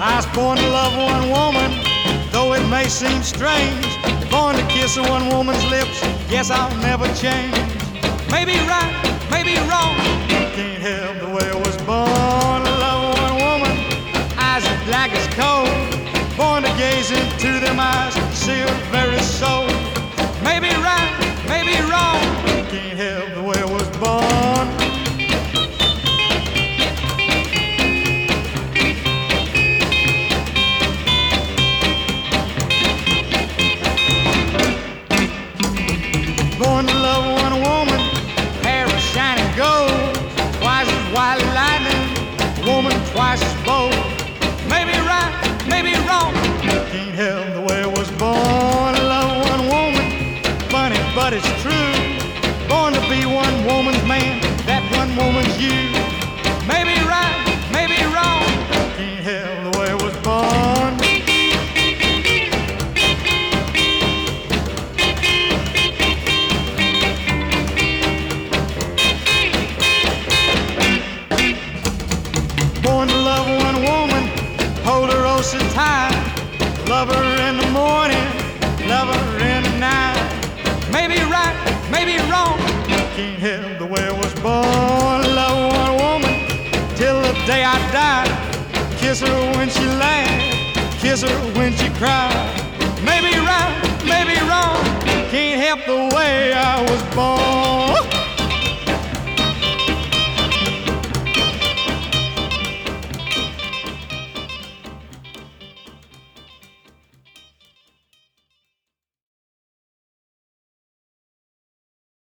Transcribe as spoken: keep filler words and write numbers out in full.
I was born to love one woman, though it may seem strange. Born to kiss one woman's lips, yes, I'll never change. Maybe right, maybe wrong, can't help the way I was born to love one woman. Eyes as black as coal, born to gaze into them eyes, see her very soul. Maybe right, maybe wrong, can't help the way I was born. Born to love one woman, hair of shining gold, twice as white as lightning, woman twice as bold. Maybe right, maybe wrong, can't help the way I was born to love one woman. Funny, but it's true, born to be one woman's man, that one woman's you. Maybe right, maybe wrong, can't help the way I was born. Born to love one woman, hold her oh so tight, love her in the morning, love her in the night. Maybe right, maybe wrong, can't help the way I was born to love one woman till the day I die. Kiss her when she laughs, kiss her when she cries. Maybe right, maybe wrong, can't help the way I was born.